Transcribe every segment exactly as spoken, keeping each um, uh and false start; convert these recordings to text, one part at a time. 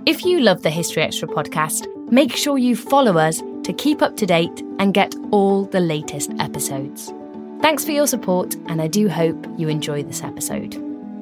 If you love the History Extra podcast, make sure you follow us to keep up to date and get all the latest episodes. Thanks for your support, and I do hope you enjoy this episode.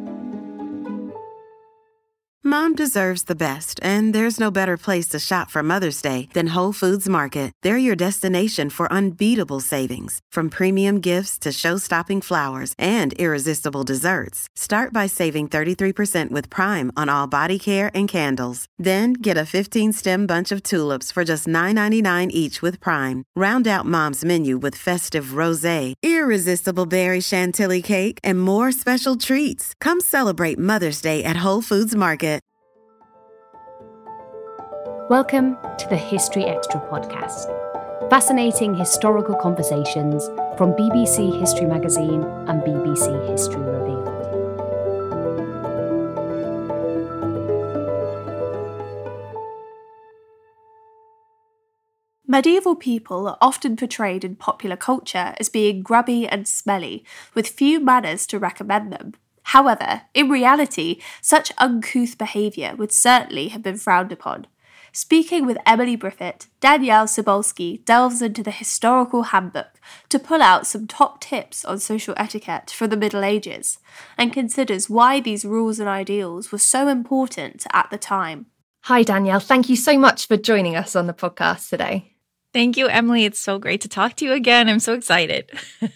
Mom deserves the best, and there's no better place to shop for Mother's Day than Whole Foods Market. They're your destination for unbeatable savings, from premium gifts to show-stopping flowers and irresistible desserts. Start by saving thirty-three percent with Prime on all body care and candles. Then get a fifteen-stem bunch of tulips for just nine ninety-nine each with Prime. Round out Mom's menu with festive rosé, irresistible berry chantilly cake, and more special treats. Come celebrate Mother's Day at Whole Foods Market. Welcome to the History Extra podcast. Fascinating historical conversations from B B C History Magazine and B B C History Revealed. Medieval people are often portrayed in popular culture as being grubby and smelly, with few manners to recommend them. However, in reality, such uncouth behaviour would certainly have been frowned upon. Speaking with Emily Briffett, Danielle Cybulski delves into the historical handbook to pull out some top tips on social etiquette from the Middle Ages, and considers why these rules and ideals were so important at the time. Hi Danielle, thank you so much for joining us on the podcast today. Thank you, Emily. It's so great to talk to you again. I'm so excited.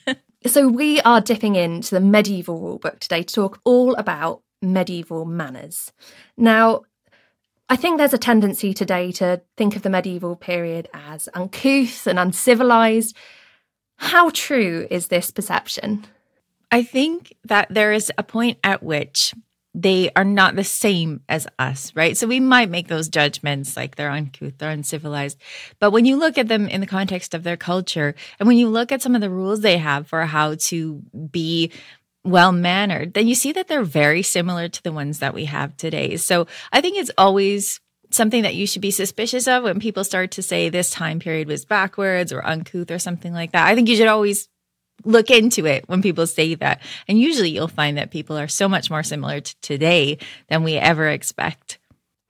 So we are dipping into the medieval rulebook today to talk all about medieval manners. Now, I think there's a tendency today to think of the medieval period as uncouth and uncivilized. How true is this perception? I think that there is a point at which they are not the same as us, right? So we might make those judgments like they're uncouth, they're uncivilized. But when you look at them in the context of their culture, and when you look at some of the rules they have for how to be well-mannered, then you see that they're very similar to the ones that we have today. So I think it's always something that you should be suspicious of when people start to say this time period was backwards or uncouth or something like that. I think you should always look into it when people say that. And usually you'll find that people are so much more similar to today than we ever expect.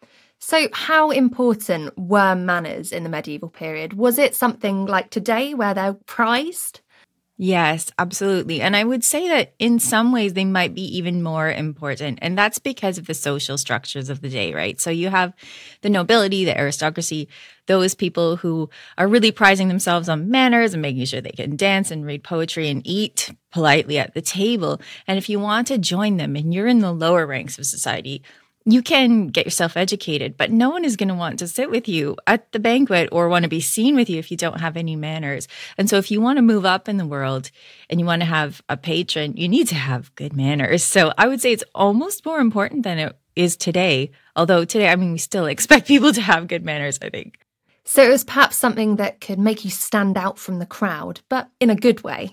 So how important were manners in the medieval period? Was it something like today where they're prized? Yes, absolutely. And I would say that in some ways they might be even more important. And that's because of the social structures of the day, right? So you have the nobility, the aristocracy, those people who are really prizing themselves on manners and making sure they can dance and read poetry and eat politely at the table. And if you want to join them and you're in the lower ranks of society, you can get yourself educated, but no one is going to want to sit with you at the banquet or want to be seen with you if you don't have any manners. And so if you want to move up in the world and you want to have a patron, you need to have good manners. So I would say it's almost more important than it is today. Although today, I mean, we still expect people to have good manners, I think. So it was perhaps something that could make you stand out from the crowd, but in a good way.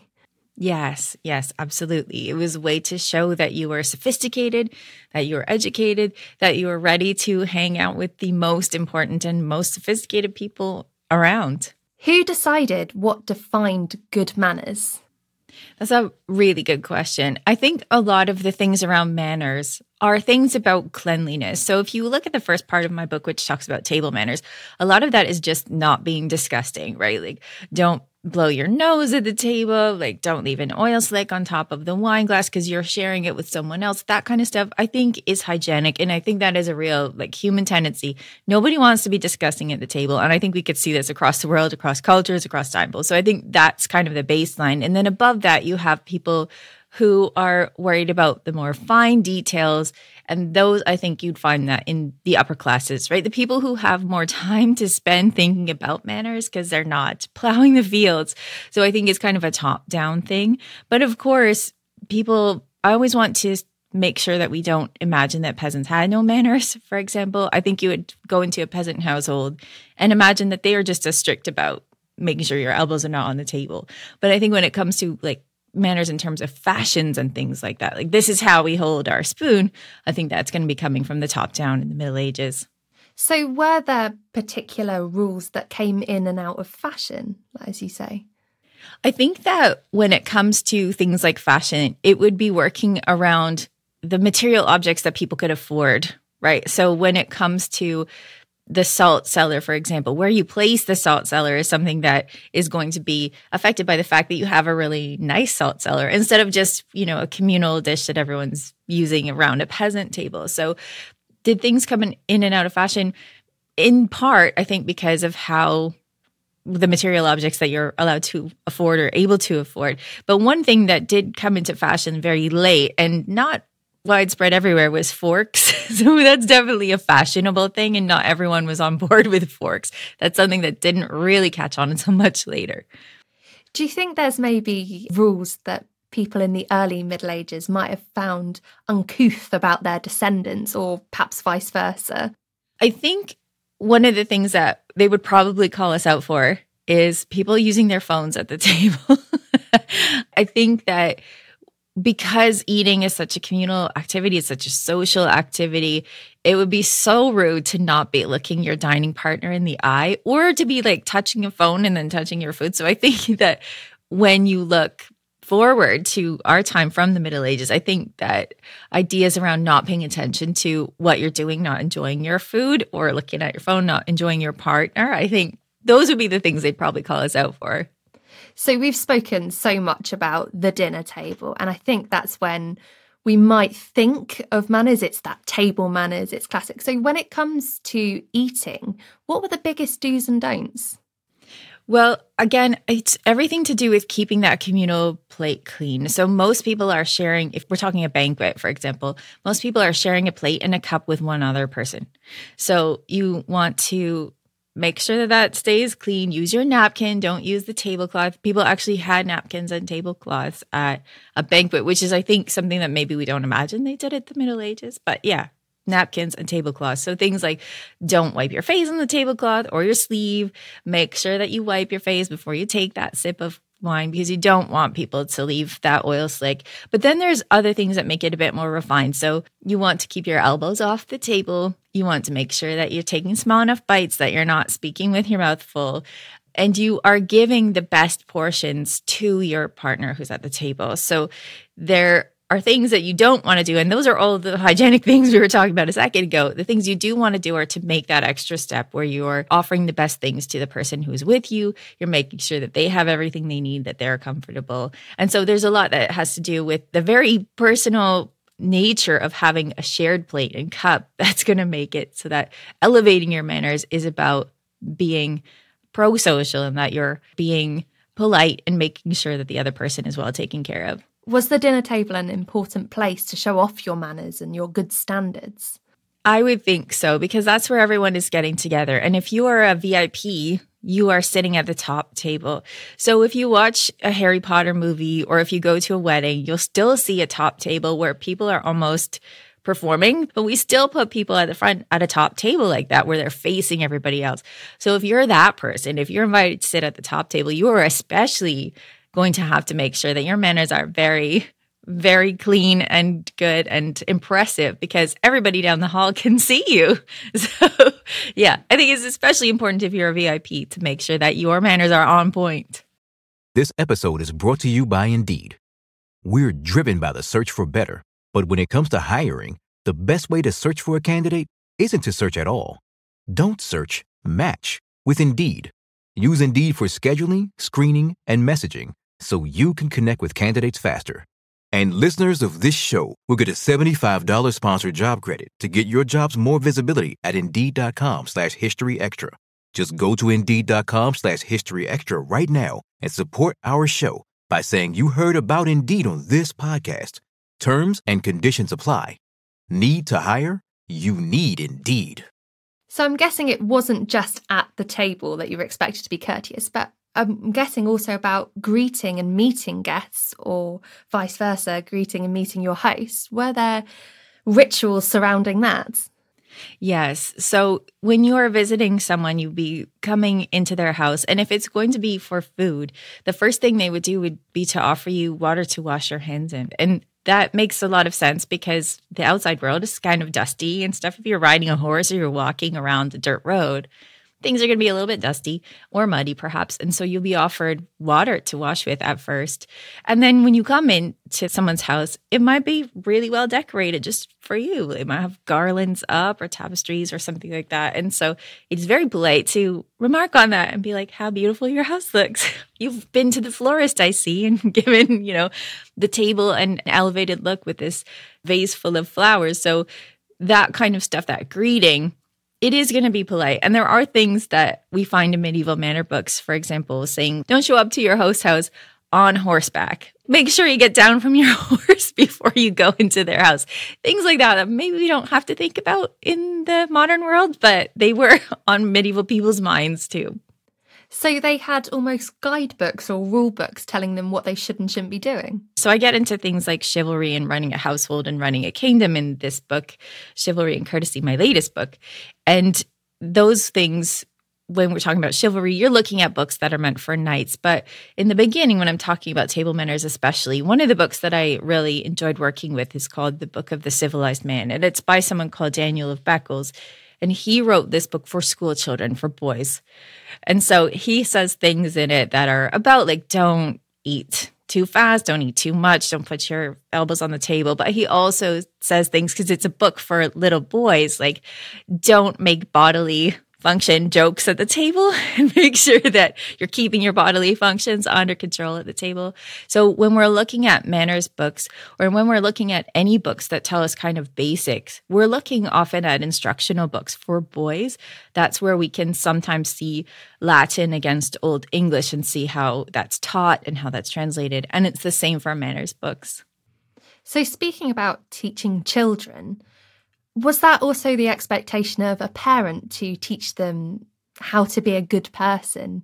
Yes, yes, absolutely. It was a way to show that you were sophisticated, that you were educated, that you were ready to hang out with the most important and most sophisticated people around. Who decided what defined good manners? That's a really good question. I think a lot of the things around manners are things about cleanliness. So if you look at the first part of my book, which talks about table manners, a lot of that is just not being disgusting, right? Like, don't blow your nose at the table, like don't leave an oil slick on top of the wine glass because you're sharing it with someone else. That kind of stuff I think is hygienic. And I think that is a real like human tendency. Nobody wants to be disgusting at the table. And I think we could see this across the world, across cultures, across time. So I think that's kind of the baseline. And then above that, you have people who are worried about the more fine details. And those, I think you'd find that in the upper classes, right? The people who have more time to spend thinking about manners because they're not plowing the fields. So I think it's kind of a top-down thing. But of course, people, I always want to make sure that we don't imagine that peasants had no manners, for example. I think you would go into a peasant household and imagine that they are just as strict about making sure your elbows are not on the table. But I think when it comes to like manners in terms of fashions and things like that, like this is how we hold our spoon, I think that's going to be coming from the top down in the Middle Ages. So were there particular rules that came in and out of fashion, as you say? I think that when it comes to things like fashion, it would be working around the material objects that people could afford, right? So when it comes to the salt cellar, for example, where you place the salt cellar is something that is going to be affected by the fact that you have a really nice salt cellar instead of just, you know, a communal dish that everyone's using around a peasant table. So did things come in, in and out of fashion? In part, I think because of how the material objects that you're allowed to afford or able to afford. But one thing that did come into fashion very late and not widespread everywhere was forks. So that's definitely a fashionable thing, and not everyone was on board with forks. That's something that didn't really catch on until much later. Do you think there's maybe rules that people in the early Middle Ages might have found uncouth about their descendants, or perhaps vice versa? I think one of the things that they would probably call us out for is people using their phones at the table. I think that because eating is such a communal activity, it's such a social activity, it would be so rude to not be looking your dining partner in the eye or to be like touching a phone and then touching your food. So I think that when you look forward to our time from the Middle Ages, I think that ideas around not paying attention to what you're doing, not enjoying your food, or looking at your phone, not enjoying your partner, I think those would be the things they'd probably call us out for. So we've spoken so much about the dinner table, and I think that's when we might think of manners. It's that table manners, it's classic. So when it comes to eating, what were the biggest do's and don'ts? Well, again, it's everything to do with keeping that communal plate clean. So most people are sharing, if we're talking a banquet, for example, most people are sharing a plate and a cup with one other person. So you want to make sure that that stays clean. Use your napkin. Don't use the tablecloth. People actually had napkins and tablecloths at a banquet, which is, I think, something that maybe we don't imagine they did at the Middle Ages. But yeah, napkins and tablecloths. So things like don't wipe your face on the tablecloth or your sleeve. Make sure that you wipe your face before you take that sip of wine, because you don't want people to leave that oil slick. But then there's other things that make it a bit more refined. So you want to keep your elbows off the table. You want to make sure that you're taking small enough bites that you're not speaking with your mouth full. And you are giving the best portions to your partner who's at the table. So there are things that you don't want to do. And those are all the hygienic things we were talking about a second ago. The things you do want to do are to make that extra step where you're offering the best things to the person who's with you. You're making sure that they have everything they need, that they're comfortable. And so there's a lot that has to do with the very personal nature of having a shared plate and cup that's going to make it so that elevating your manners is about being pro-social and that you're being polite and making sure that the other person is well taken care of. Was the dinner table an important place to show off your manners and your good standards? I would think so, because that's where everyone is getting together. And if you are a V I P, you are sitting at the top table. So if you watch a Harry Potter movie or if you go to a wedding, you'll still see a top table where people are almost performing, but we still put people at the front at a top table like that where they're facing everybody else. So if you're that person, if you're invited to sit at the top table, you are especially going to have to make sure that your manners are very, very clean and good and impressive, because everybody down the hall can see you. So yeah, I think it's especially important if you're a V I P to make sure that your manners are on point. This episode is brought to you by Indeed. We're driven by the search for better, but when it comes to hiring, the best way to search for a candidate isn't to search at all. Don't search, match with Indeed. Use Indeed for scheduling, screening, and messaging so you can connect with candidates faster. And listeners of this show will get a seventy-five dollars sponsored job credit to get your jobs more visibility at Indeed.com slash History Extra. Just go to Indeed.com slash History Extra right now and support our show by saying you heard about Indeed on this podcast. Terms and conditions apply. Need to hire? You need Indeed. So I'm guessing it wasn't just at the table that you were expected to be courteous, but I'm guessing also about greeting and meeting guests, or vice versa, greeting and meeting your host. Were there rituals surrounding that? Yes. So when you are visiting someone, you'd be coming into their house. And if it's going to be for food, the first thing they would do would be to offer you water to wash your hands in. And that makes a lot of sense because the outside world is kind of dusty and stuff. If you're riding a horse or you're walking around a dirt road, things are going to be a little bit dusty or muddy perhaps. And so you'll be offered water to wash with at first. And then when you come into someone's house, it might be really well decorated just for you. It might have garlands up or tapestries or something like that. And so it's very polite to remark on that and be like, how beautiful your house looks. You've been to the florist, I see, and given, you know, the table an elevated look with this vase full of flowers. So that kind of stuff, that greeting, it is going to be polite. And there are things that we find in medieval manor books, for example, saying, don't show up to your host house on horseback. Make sure you get down from your horse before you go into their house. Things like that that maybe we don't have to think about in the modern world, but they were on medieval people's minds too. So they had almost guidebooks or rule books telling them what they should and shouldn't be doing. So I get into things like chivalry and running a household and running a kingdom in this book, Chivalry and Courtesy, my latest book. And those things, when we're talking about chivalry, you're looking at books that are meant for knights. But in the beginning, when I'm talking about table manners especially, one of the books that I really enjoyed working with is called The Book of the Civilized Man. And it's by someone called Daniel of Beccles. And he wrote this book for school children, for boys. And so he says things in it that are about like, don't eat too fast, don't eat too much, don't put your elbows on the table. But he also says things, because it's a book for little boys, like don't make bodily function jokes at the table and make sure that you're keeping your bodily functions under control at the table. So when we're looking at manners books, or when we're looking at any books that tell us kind of basics, we're looking often at instructional books for boys. That's where we can sometimes see Latin against Old English and see how that's taught and how that's translated. And it's the same for manners books. So speaking about teaching children, was that also the expectation of a parent to teach them how to be a good person?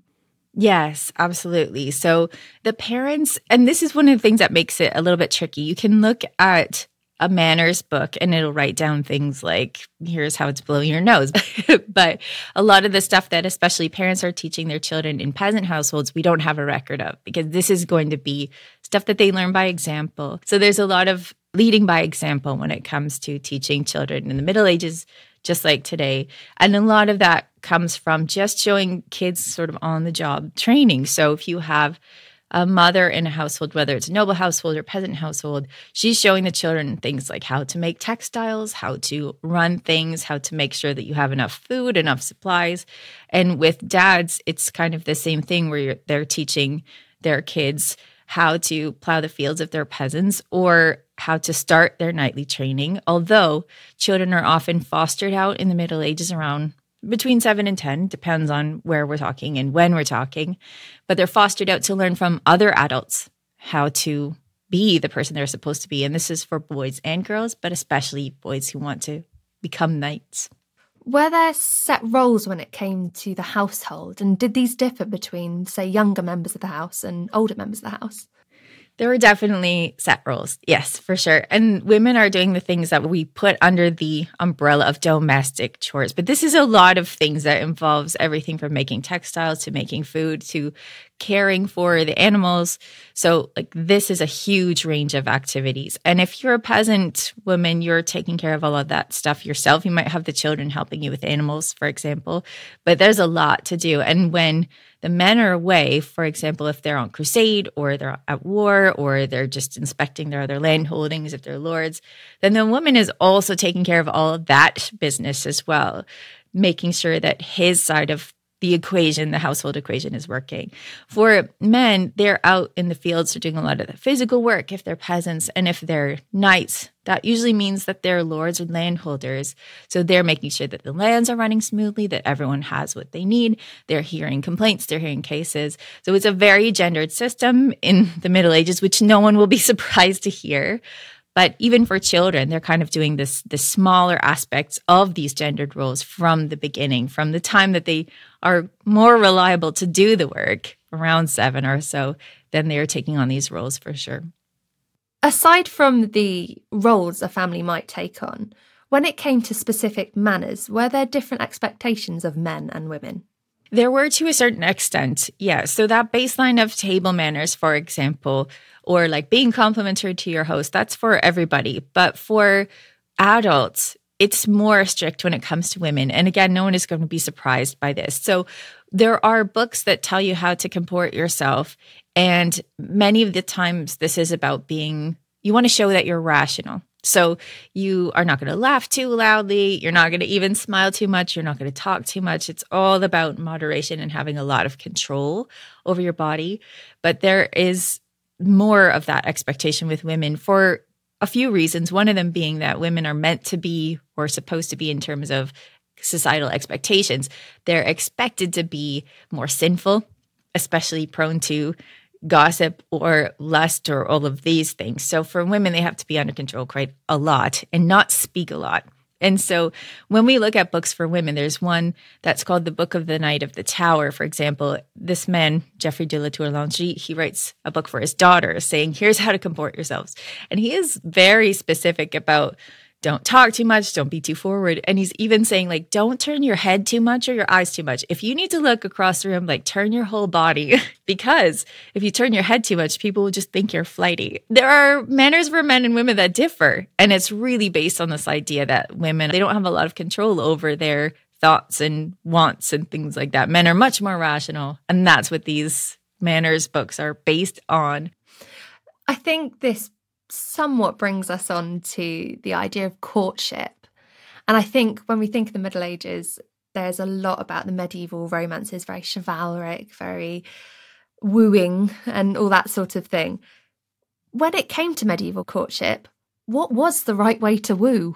Yes, absolutely. So the parents, and this is one of the things that makes it a little bit tricky. You can look at a manners book and it'll write down things like, here's how to blow your nose. But a lot of the stuff that especially parents are teaching their children in peasant households, we don't have a record of, because this is going to be stuff that they learn by example. So there's a lot of leading by example when it comes to teaching children in the Middle Ages, just like today. And a lot of that comes from just showing kids sort of on-the-job training. So if you have a mother in a household, whether it's a noble household or peasant household, she's showing the children things like how to make textiles, how to run things, how to make sure that you have enough food, enough supplies. And with dads, it's kind of the same thing where you're, they're teaching their kids how to plow the fields if they're peasants, or how to start their nightly training. Although children are often fostered out in the Middle Ages around between seven and ten, depends on where we're talking and when we're talking. But they're fostered out to learn from other adults how to be the person they're supposed to be. And this is for boys and girls, but especially boys who want to become knights. Were there set roles when it came to the household? And did these differ between, say, younger members of the house and older members of the house? There were definitely set roles. Yes, for sure. And women are doing the things that we put under the umbrella of domestic chores. But this is a lot of things that involves everything from making textiles to making food to caring for the animals. So like this is a huge range of activities. And if you're a peasant woman, you're taking care of all of that stuff yourself. You might have the children helping you with animals, for example. But there's a lot to do. And when the men are away, for example, if they're on crusade or they're at war or they're just inspecting their other land holdings, if they're lords, then the woman is also taking care of all of that business as well, making sure that his side of the equation, the household equation, is working. For men, they're out in the fields, they're doing a lot of the physical work if they're peasants. And if they're knights, that usually means that they're lords or landholders. So they're making sure that the lands are running smoothly, that everyone has what they need. They're hearing complaints, they're hearing cases. So it's a very gendered system in the Middle Ages, which no one will be surprised to hear. But even for children, they're kind of doing this, the smaller aspects of these gendered roles from the beginning, from the time that they are more reliable to do the work, around seven or so, then they are taking on these roles for sure. Aside from the roles a family might take on, when it came to specific manners, were there different expectations of men and women? There were to a certain extent, yeah. So that baseline of table manners, for example, or like being complimentary to your host, that's for everybody. But for adults, it's more strict when it comes to women. And again, no one is going to be surprised by this. So there are books that tell you how to comport yourself. And many of the times this is about being, you want to show that you're rational. So you are not going to laugh too loudly. You're not going to even smile too much. You're not going to talk too much. It's all about moderation and having a lot of control over your body. But there is more of that expectation with women for a few reasons. One of them being that women are meant to be, or supposed to be in terms of societal expectations. They're expected to be more sinful, especially prone to gossip or lust or all of these things. So for women, they have to be under control quite a lot and not speak a lot. And so when we look at books for women, there's one that's called The Book of the Knight of the Tower, for example. This man, Geoffrey de la Tour-Langry, he writes a book for his daughter saying, here's how to comport yourselves. And he is very specific about don't talk too much, don't be too forward. And he's even saying, like, don't turn your head too much or your eyes too much. If you need to look across the room, like, turn your whole body. Because if you turn your head too much, people will just think you're flighty. There are manners for men and women that differ. And it's really based on this idea that women, they don't have a lot of control over their thoughts and wants and things like that. Men are much more rational. And that's what these manners books are based on. I think this somewhat brings us on to the idea of courtship. And I think when we think of the Middle Ages, there's a lot about the medieval romances, very chivalric, very wooing and all that sort of thing. When it came to medieval courtship, what was the right way to woo?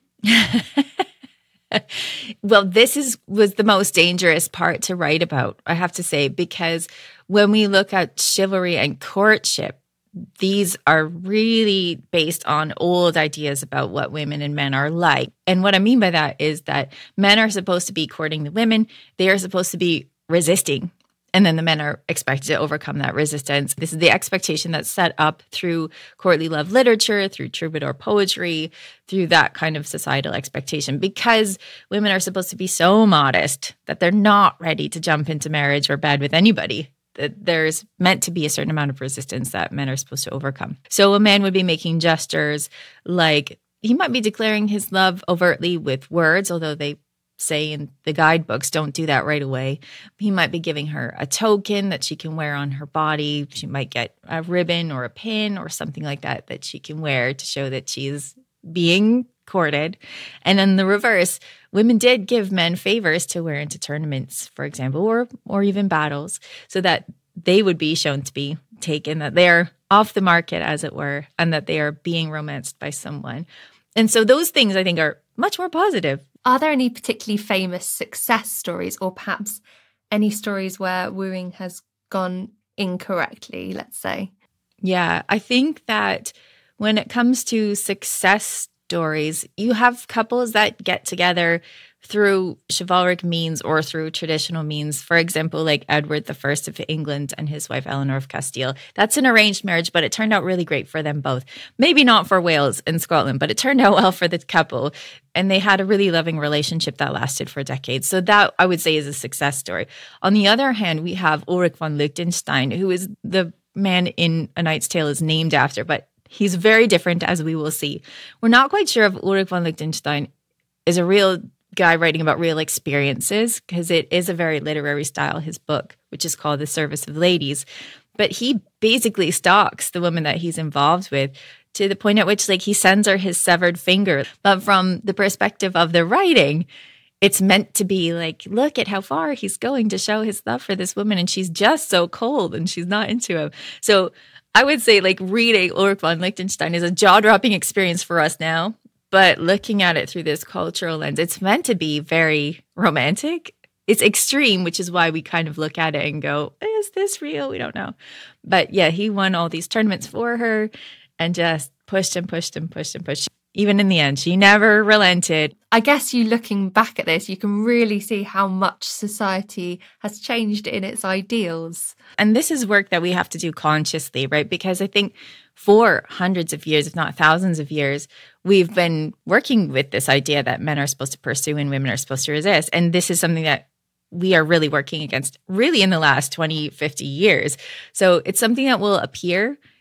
Well, this is was the most dangerous part to write about, I have to say, because when we look at chivalry and courtship, these are really based on old ideas about what women and men are like. And what I mean by that is that men are supposed to be courting the women. They are supposed to be resisting. And then the men are expected to overcome that resistance. This is the expectation that's set up through courtly love literature, through troubadour poetry, through that kind of societal expectation, because women are supposed to be so modest that they're not ready to jump into marriage or bed with anybody. That there's meant to be a certain amount of resistance that men are supposed to overcome. So a man would be making gestures like he might be declaring his love overtly with words, although they say in the guidebooks, don't do that right away. He might be giving her a token that she can wear on her body. She might get a ribbon or a pin or something like that that she can wear to show that she's being courted. And in the reverse, women did give men favors to wear into tournaments, for example, or or even battles, so that they would be shown to be taken, that they're off the market, as it were, and that they are being romanced by someone. And so those things, I think, are much more positive. Are there any particularly famous success stories, or perhaps any stories where wooing has gone incorrectly, let's say? Yeah, I think that when it comes to success stories, you have couples that get together through chivalric means or through traditional means. For example, like Edward the First of England and his wife Eleanor of Castile. That's an arranged marriage, but it turned out really great for them both. Maybe not for Wales and Scotland, but it turned out well for the couple. And they had a really loving relationship that lasted for decades. So that, I would say, is a success story. On the other hand, we have Ulrich von Liechtenstein, who is the man in A Knight's Tale is named after, but he's very different, as we will see. We're not quite sure if Ulrich von Liechtenstein is a real guy writing about real experiences, because it is a very literary style, his book, which is called The Service of Ladies. But he basically stalks the woman that he's involved with to the point at which, like, he sends her his severed finger. But from the perspective of the writing, it's meant to be like, look at how far he's going to show his love for this woman, and she's just so cold and she's not into him. So I would say, like, reading Ulrich von Liechtenstein is a jaw-dropping experience for us now. But looking at it through this cultural lens, it's meant to be very romantic. It's extreme, which is why we kind of look at it and go, is this real? We don't know. But yeah, he won all these tournaments for her and just pushed and pushed and pushed and pushed. Even in the end, she never relented. I guess you looking back at this, you can really see how much society has changed in its ideals. And this is work that we have to do consciously, right? Because I think for hundreds of years, if not thousands of years, we've been working with this idea that men are supposed to pursue and women are supposed to resist. And this is something that we are really working against really in the last twenty, fifty years. So it's something that will appear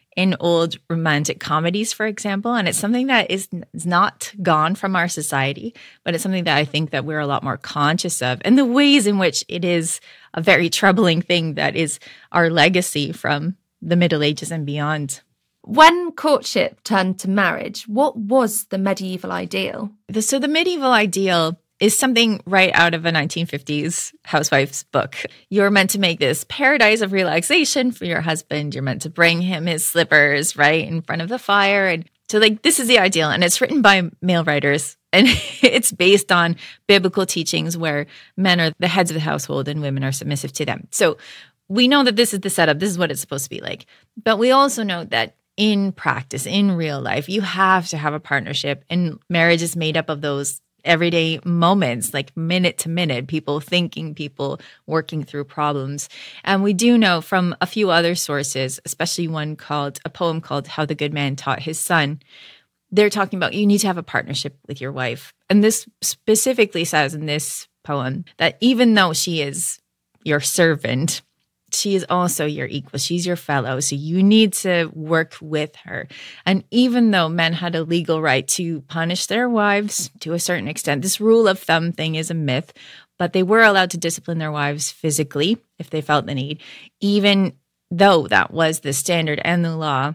in old romantic comedies, for example. And it's something that is, is not gone from our society, but it's something that I think that we're a lot more conscious of, and the ways in which it is a very troubling thing that is our legacy from the Middle Ages and beyond. When courtship turned to marriage, what was the medieval ideal? So the medieval ideal is something right out of a nineteen fifties housewife's book. You're meant to make this paradise of relaxation for your husband. You're meant to bring him his slippers right in front of the fire. And so like, this is the ideal. And it's written by male writers. And it's based on biblical teachings where men are the heads of the household and women are submissive to them. So we know that this is the setup. This is what it's supposed to be like. But we also know that in practice, in real life, you have to have a partnership, and marriage is made up of those everyday moments, like minute to minute, people thinking, people working through problems. And we do know from a few other sources, especially one called, a poem called How the Good Man Taught His Son, they're talking about you need to have a partnership with your wife. And this specifically says in this poem that even though she is your servant, she is also your equal. She's your fellow. So you need to work with her. And even though men had a legal right to punish their wives to a certain extent, this rule of thumb thing is a myth, but they were allowed to discipline their wives physically if they felt the need. Even though that was the standard and the law,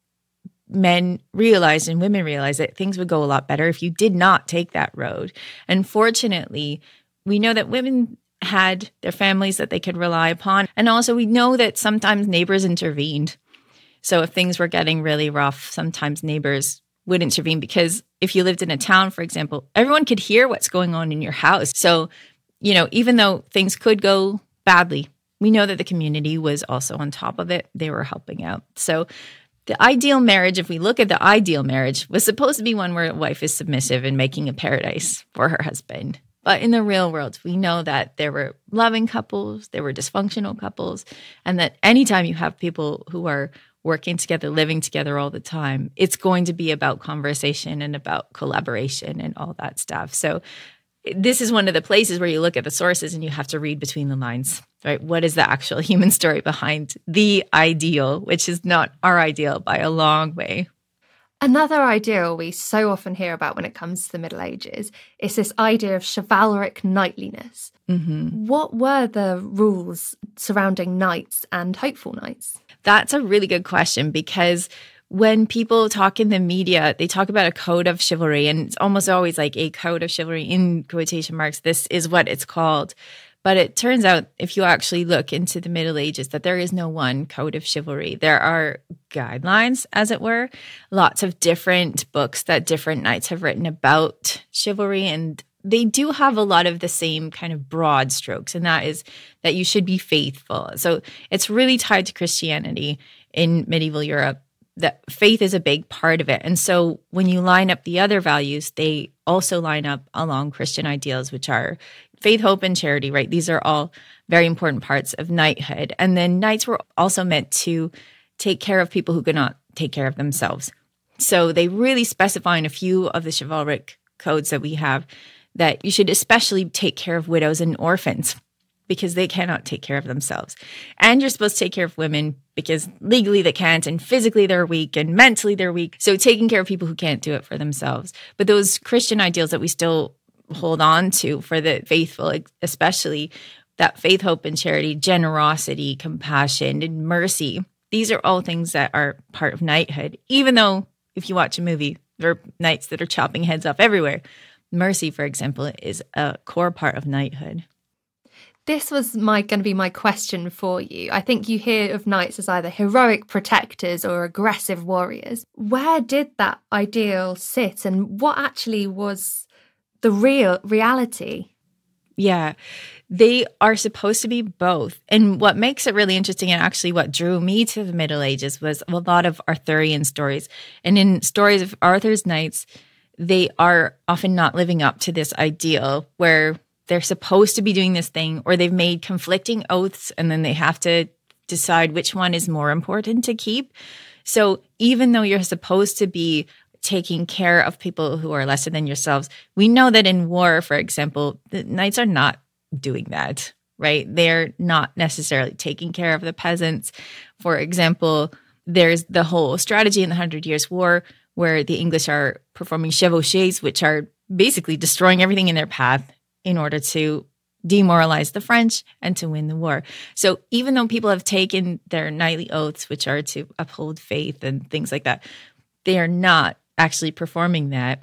men realized and women realized that things would go a lot better if you did not take that road. And fortunately, we know that women had their families that they could rely upon. And also we know that sometimes neighbors intervened. So if things were getting really rough, sometimes neighbors would intervene, because if you lived in a town, for example, everyone could hear what's going on in your house. So, you know, even though things could go badly, we know that the community was also on top of it. They were helping out. So the ideal marriage, if we look at the ideal marriage, was supposed to be one where a wife is submissive and making a paradise for her husband. But in the real world, we know that there were loving couples, there were dysfunctional couples, and that anytime you have people who are working together, living together all the time, it's going to be about conversation and about collaboration and all that stuff. So this is one of the places where you look at the sources and you have to read between the lines, right? What is the actual human story behind the ideal, which is not our ideal by a long way? Another ideal we so often hear about when it comes to the Middle Ages is this idea of chivalric knightliness. Mm-hmm. What were the rules surrounding knights and hopeful knights? That's a really good question, because when people talk in the media, they talk about a code of chivalry, and it's almost always like a code of chivalry in quotation marks. This is what it's called. But it turns out, if you actually look into the Middle Ages, that there is no one code of chivalry. There are guidelines, as it were, lots of different books that different knights have written about chivalry, and they do have a lot of the same kind of broad strokes, and that is that you should be faithful. So it's really tied to Christianity in medieval Europe. That faith is a big part of it. And so when you line up the other values, they also line up along Christian ideals, which are faith, hope, and charity, right? These are all very important parts of knighthood. And then knights were also meant to take care of people who could not take care of themselves. So they really specify in a few of the chivalric codes that we have that you should especially take care of widows and orphans, because they cannot take care of themselves. And you're supposed to take care of women because legally they can't, and physically they're weak, and mentally they're weak. So taking care of people who can't do it for themselves. But those Christian ideals that we still hold on to for the faithful, especially that faith, hope, and charity, generosity, compassion, and mercy, these are all things that are part of knighthood. Even though if you watch a movie, there are knights that are chopping heads off everywhere. Mercy, for example, is a core part of knighthood. This was my going to be my question for you. I think you hear of knights as either heroic protectors or aggressive warriors. Where did that ideal sit, and what actually was the real reality? Yeah, they are supposed to be both. And what makes it really interesting, and actually what drew me to the Middle Ages, was a lot of Arthurian stories. And in stories of Arthur's knights, they are often not living up to this ideal where they're supposed to be doing this thing, or they've made conflicting oaths and then they have to decide which one is more important to keep. So even though you're supposed to be taking care of people who are lesser than yourselves, we know that in war, for example, the knights are not doing that, right? They're not necessarily taking care of the peasants. For example, there's the whole strategy in the Hundred Years' War where the English are performing chevauchées, which are basically destroying everything in their path in order to demoralize the French and to win the war. So even though people have taken their knightly oaths, which are to uphold faith and things like that, they are not actually performing that.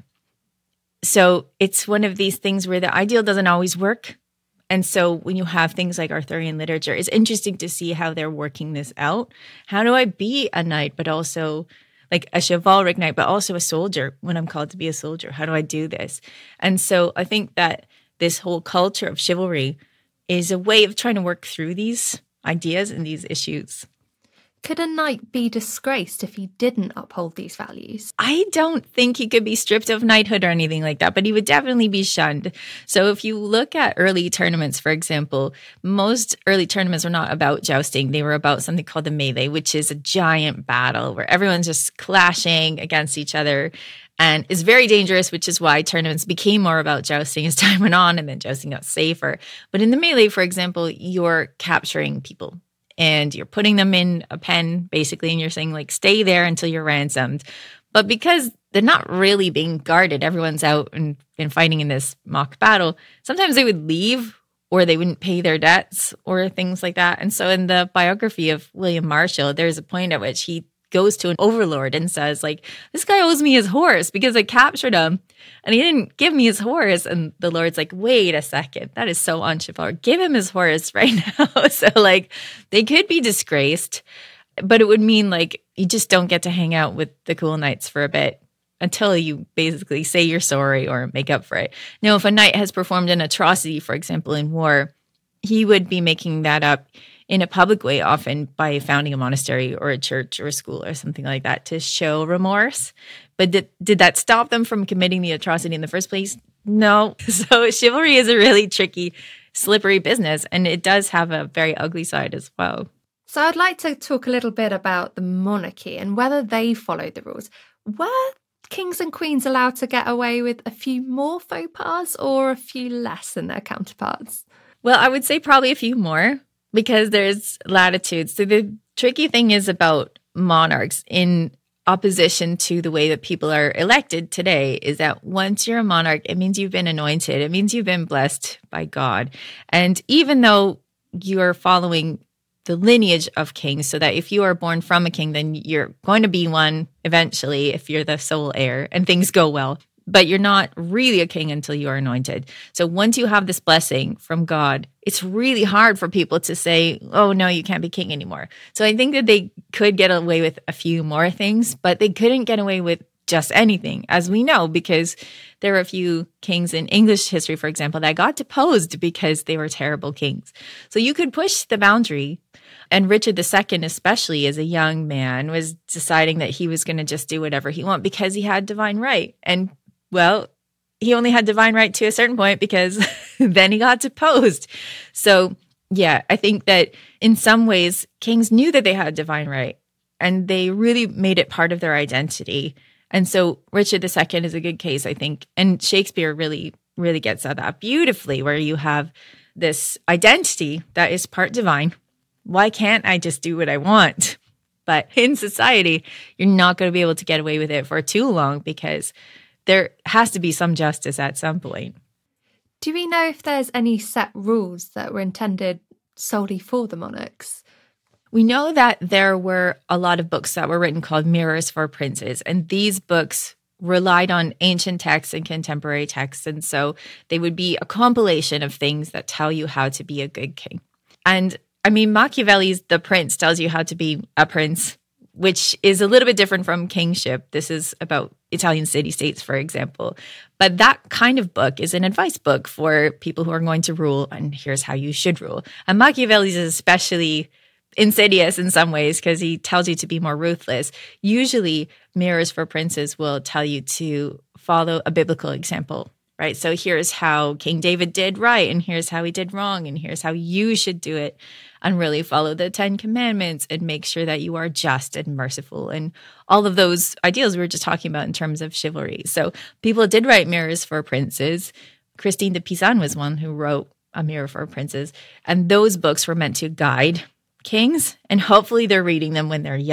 So it's one of these things where the ideal doesn't always work. And so when you have things like Arthurian literature, it's interesting to see how they're working this out. How do I be a knight, but also like a chivalric knight, but also a soldier when I'm called to be a soldier? How do I do this? And so I think that this whole culture of chivalry is a way of trying to work through these ideas and these issues. Could a knight be disgraced if he didn't uphold these values? I don't think he could be stripped of knighthood or anything like that, but he would definitely be shunned. So if you look at early tournaments, for example, most early tournaments were not about jousting. They were about something called the melee, which is a giant battle where everyone's just clashing against each other and is very dangerous, which is why tournaments became more about jousting as time went on, and then jousting got safer. But in the melee, for example, you're capturing people. And you're putting them in a pen, basically, and you're saying, like, stay there until you're ransomed. But because they're not really being guarded, everyone's out and, and fighting in this mock battle, sometimes they would leave or they wouldn't pay their debts or things like that. And so in the biography of William Marshall, there's a point at which he goes to an overlord and says, like, this guy owes me his horse because I captured him and he didn't give me his horse. And the Lord's like, wait a second, that is so unchivalric. Give him his horse right now. So like they could be disgraced, but it would mean like you just don't get to hang out with the cool knights for a bit until you basically say you're sorry or make up for it. Now, if a knight has performed an atrocity, for example, in war, he would be making that up in a public way, often by founding a monastery or a church or a school or something like that to show remorse. But did, did that stop them from committing the atrocity in the first place? No. So chivalry is a really tricky, slippery business, and it does have a very ugly side as well. So I'd like to talk a little bit about the monarchy and whether they followed the rules. Were kings and queens allowed to get away with a few more faux pas or a few less than their counterparts? Well, I would say probably a few more, because there's latitudes. So the tricky thing is about monarchs in opposition to the way that people are elected today is that once you're a monarch, it means you've been anointed. It means you've been blessed by God. And even though you're following the lineage of kings, so that if you are born from a king, then you're going to be one eventually if you're the sole heir and things go well. But you're not really a king until you are anointed. So once you have this blessing from God, it's really hard for people to say, oh, no, you can't be king anymore. So I think that they could get away with a few more things, but they couldn't get away with just anything, as we know, because there are a few kings in English history, for example, that got deposed because they were terrible kings. So you could push the boundary. And Richard the Second, especially as a young man, was deciding that he was going to just do whatever he wanted because he had divine right. And well, he only had divine right to a certain point because then he got deposed. So, yeah, I think that in some ways, kings knew that they had divine right and they really made it part of their identity. And so Richard the Second is a good case, I think. And Shakespeare really, really gets at that beautifully, where you have this identity that is part divine. Why can't I just do what I want? But in society, you're not going to be able to get away with it for too long because there has to be some justice at some point. Do we know if there's any set rules that were intended solely for the monarchs? We know that there were a lot of books that were written called Mirrors for Princes, and these books relied on ancient texts and contemporary texts, and so they would be a compilation of things that tell you how to be a good king. And I mean, Machiavelli's The Prince tells you how to be a prince, which is a little bit different from kingship. This is about Italian city-states, for example. But that kind of book is an advice book for people who are going to rule, and here's how you should rule. And Machiavelli's is especially insidious in some ways because he tells you to be more ruthless. Usually, Mirrors for Princes will tell you to follow a biblical example, right? So here's how King David did right, and here's how he did wrong, and here's how you should do it. And really follow the Ten Commandments and make sure that you are just and merciful and all of those ideals we were just talking about in terms of chivalry. So people did write Mirrors for Princes. Christine de Pizan was one who wrote A Mirror for Princes. And those books were meant to guide kings. And hopefully they're reading them when they're young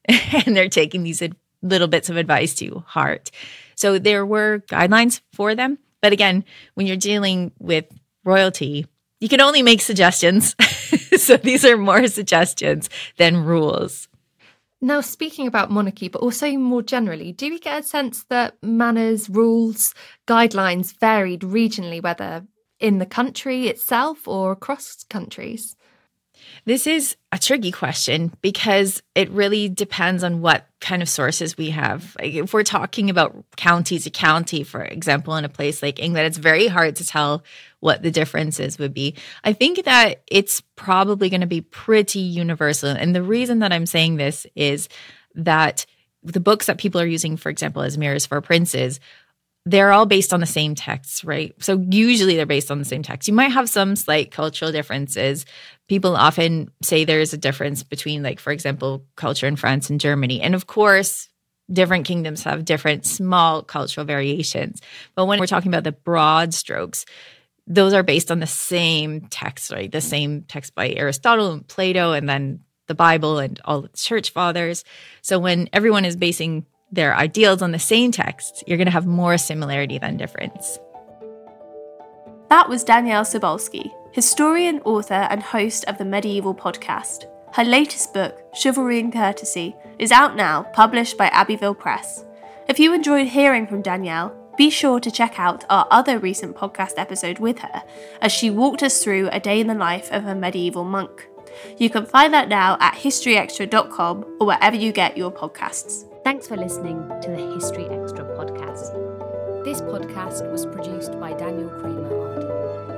and they're taking these ad- little bits of advice to heart. So there were guidelines for them. But again, when you're dealing with royalty, you can only make suggestions. So these are more suggestions than rules. Now, speaking about monarchy, but also more generally, do we get a sense that manners, rules, guidelines varied regionally, whether in the country itself or across countries? This is a tricky question because it really depends on what kind of sources we have. Like if we're talking about county to county, for example, in a place like England, it's very hard to tell what the differences would be. I think that it's probably going to be pretty universal. And the reason that I'm saying this is that the books that people are using, for example, as mirrors for princes, they're all based on the same texts, right? So usually they're based on the same text. You might have some slight cultural differences. People often say there's a difference between, like, for example, culture in France and Germany. And of course, different kingdoms have different small cultural variations. But when we're talking about the broad strokes, those are based on the same text, right? The same text by Aristotle and Plato, and then the Bible and all the church fathers. So when everyone is basing their ideals on the same text, you're going to have more similarity than difference. That was Danielle Cybulski, historian, author, and host of the Medieval Podcast. Her latest book, Chivalry and Courtesy, is out now, published by Abbeville Press. If you enjoyed hearing from Danielle, be sure to check out our other recent podcast episode with her, as she walked us through a day in the life of a medieval monk. You can find that now at history extra dot com or wherever you get your podcasts. Thanks for listening to the History Extra podcast. This podcast was produced by Daniel Kramer-Ard.